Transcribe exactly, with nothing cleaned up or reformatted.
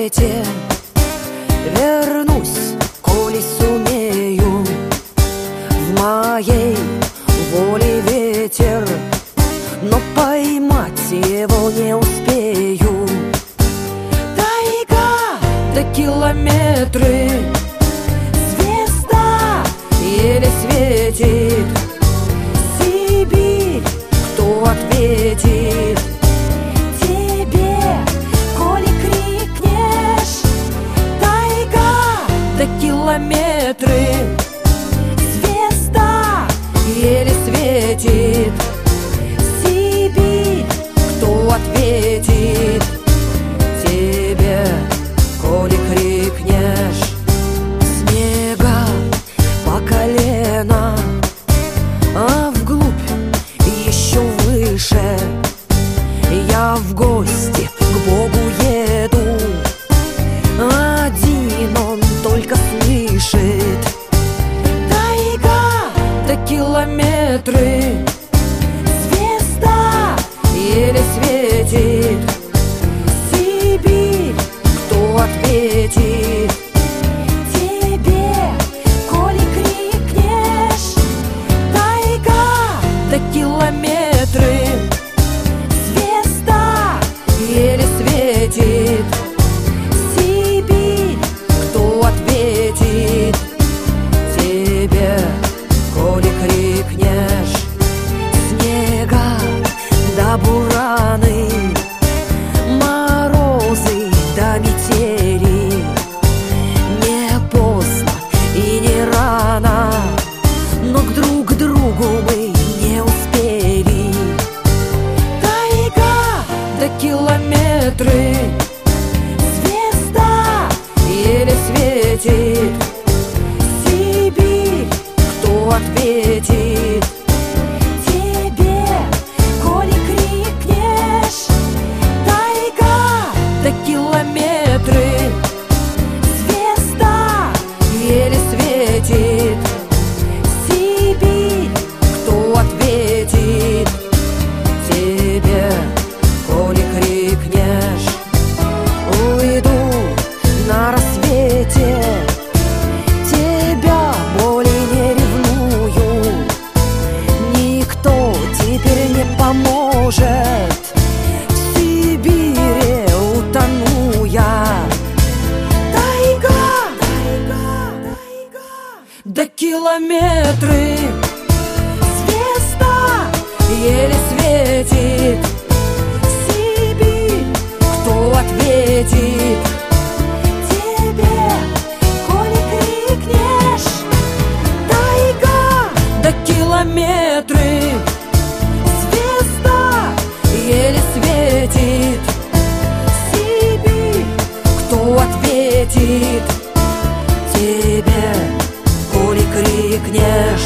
рассвете вернусь, коли сумею. В моей воле ветер, но поймать его не успею. Тайга до километры, звезда еле светит. Сибирь, кто ответит тебе, коли крикнешь? Тайга до километры, звезда еле светит. Сибирь, кто ответит тебе, коли крикнешь? Снега по колено, а вглубь еще выше я в гости к Богу еду. Один он только слышит. Тайга до километры, звезда еле светит. Сибирь, кто ответит тебе, коли крикнешь? Тайга до километры, звезда еле светит. Сибирь, кто ответит тебе, коли крикнешь? Снега до бураны, морозы до метели. Не поздно и не рано, но к друг другу мы не успели. Тайга до километры, звезда еле светит. Сибирь, кто ответит тебе, коли крикнешь? Тайга до километры, звезда еле светит. Сибирь, кто ответит тебе, коли крикнешь? Уйду на рассвете, тебя более не ревную. Никто теперь не поможет, в Сибири утону я. Тайга, тайга, тайга до километры, звезда еле светит. Сибирь, кто ответит тебе, коли крикнешь? Тайга до километры, звезда еле светит. Сибирь, кто ответит тебе, коли крикнешь?